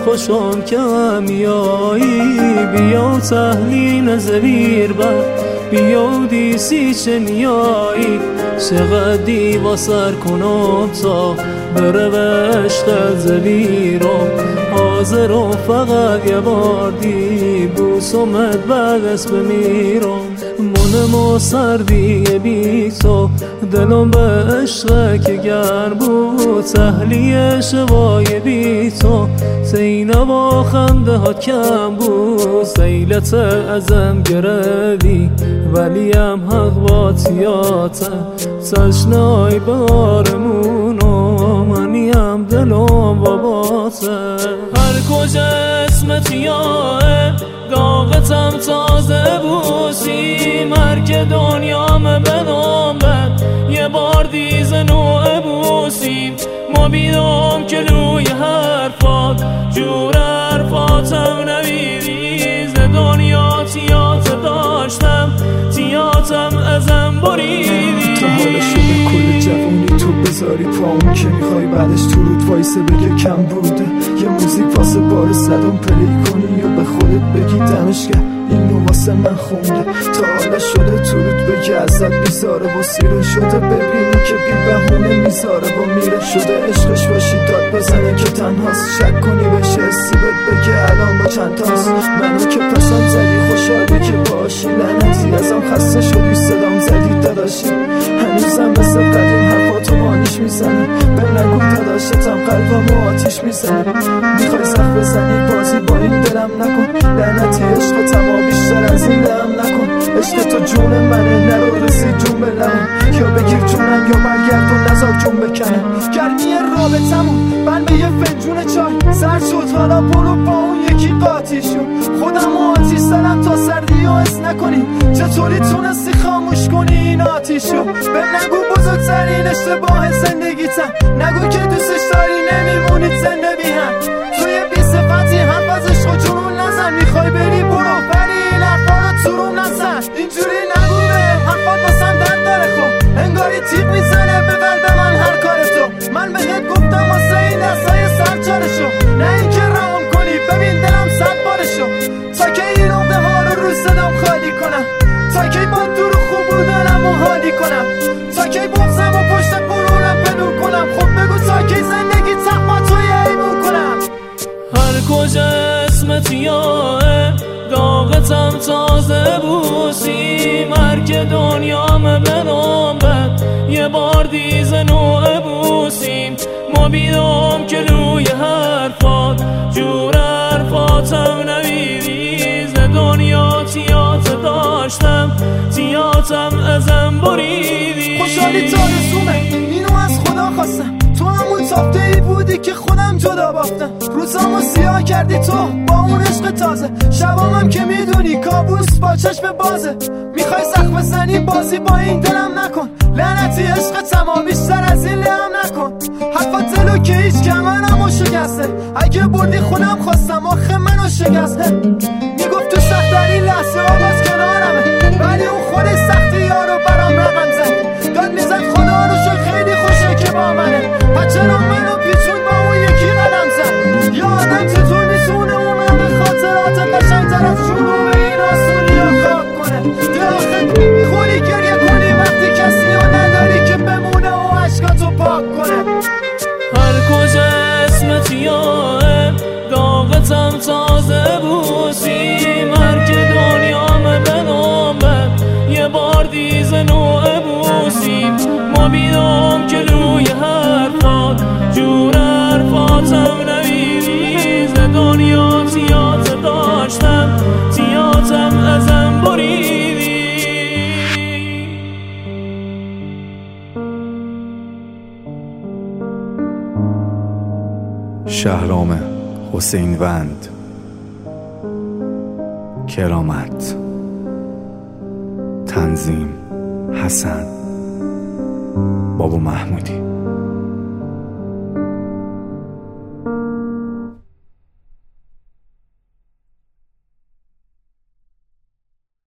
خوشم که میایی، بیا تحلیل زویر بر بیا دیسی چه نیایی، چقدر دیوا سر کنم تا بره به عشق زویرم، حاضرم فقط یه بار دی بوسمت بعد از بمیرم. منم سردی بی تو دلم به عشق که گر بود، تحلیه شوای بی تو سینه با خنده ها کم بود، سیلت ازم گردی ولیم حق با تیاته، تشنای بارمونو منیم دلم باباته. هر کجا اسمت یاه داغتم تازه بوسی، مرگ دنیام بدم بد یه بار دیز نوع بوسیم، ما بیدم که روی حرفات جور حرفاتم نبیدی، ز دنیا تیات داشتم تیاتم ازم بریدی. تا حالا شده کل جوانی تو بذاری پامون که میخوای بعدش تو رود وایسه بگه کم بوده، یه موزیک واسه بار صدم پلی کنی یا به خودت بگی دمش گرم اینو واسه من خونده. تا حالا شده تو رود بگی ازت بیزاره و سیره شده، ببینی که بی بهونه میذاره و میره، شده عشقش باشی داد بزنه که تنهاست، شک کنی بشه حسی بهت بگه الان با چند تاست، منو که پسند زدی خوشحالی که باشی، لعنتی ازم خسته شدی صدام زدی داداشی، هنوزم مثل قدیم حرفاتو بانیش میزنی، به نگو داداشتم قلبمو آتیش میزنی، میخوای زخ بزنی بازی با این دلم نکن، لعنتی عشق تما بیشتر از این لهم نکن، عشق تو جون منه نرو رسید جون به لهم، یا بگیر جونم یا برگرد و نزار جون بکنه، گرمی رابطمون بل به یه فنجون چای سر شد، حالا برو با اون یکی قاطی شد، خودم آتیش زدم تا سردی و حس نکنی، چطوری تونستی خاموش کنی این آتیشو، به نگو بزرگترین اشتباه زندگیتم، نگو که دوستش داری نمیمونید زنده بی هم، توی بی صفتی حرف از عشق و جنون نزن، میخوای بری برو ولی این حرفا رو تو روم نزن، اینجوری نگو حرفات واسم درد داره، خب انگاری تیغ میزنه به قلب من هر کار تو، من بهت گفتم واسه این دستای سرچارشو، نه اینکه رام کنی ببین دلم صد بارشو، تا که این عقده ها رو صدام خالی کنم، تا که با دور خوب بودنم و حالی کنم، تا که بغزم و پشت برونم بدون کنم، خب بگو تا که زندگی تقما توی ایمون کنم. هر کجا اسمت یاه داغتم تازه بوسی، مرگ دنیام بدم بد یه بار دیز نوع بوسیم، ما بیدم که روی حرفات جور حرفاتم نبیدی، ز دنیا تیات داشتم تیاتم ازم بریدی. خوشحالی تا رسومه اینو از خدا خواستم، تو همون تافته ای بودی که خودم جدا بافتم، روزامو سیاه کردی تو با اون عشق تازه، شبامم که میدونی کابوس با چشم بازه، میخوای زخم بزنی بازی با این دلم نکن، لعنتی عشق تما بیشتر از این لهم نکن، حرفات دلو که هیچ کمرمو شکسته، اگه بردی خودم خواستم آخه منو شکسته، میگفت تو سخت در این لحظه آواز کنارمه، ولی اون خودش سختی یارو برام رقم زد، داد میزد خدا رو شو خیلی خوشه که با منه، پس چرا منو پیچون با اون یکی قدم زد، یا آدم چطور میتونه اونم به خاطرات قشنگتر از شروع به این آسونی رو خاک کنه، دلاخت خوری گریه کنی وقتی کسی رو نداری که بمونه و عشقاتو پاک کنه. هر کجا اسمت یاه داغتم تازه بوسی، مرگ دنیام بدم بد یه بار دیز نوع بوسیم، ما بیدم که روی حرفات جور حرفاتم نبیدی، ز دنیا تیات داشتم تیاتم ازم بریدی. شهرام حسین وند، کرامت، تنظیم حسن بابا محمودی.